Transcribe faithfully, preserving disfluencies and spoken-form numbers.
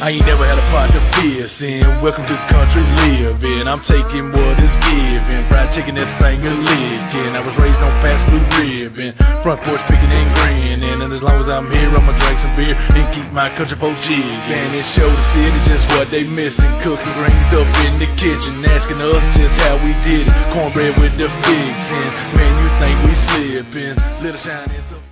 I ain't never had a pot to piss in. Welcome to country living. I'm taking what is given. Fried chicken that's finger licking. I was raised on past blue ribbon. Front porch picking and grinning. And as long as I'm here, I'ma drink some beer and keep my country folks jigging. And show the city just what they missing. Cooking greens up in the kitchen, asking us just how we did it. Cornbread with the fixin'. Man, you think we slippin'? Little shine in some